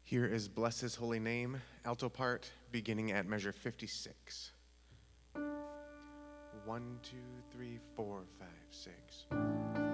Here is Bless His Holy Name, alto part, beginning at measure 56. 1, 2, 3, 4, 5, 6.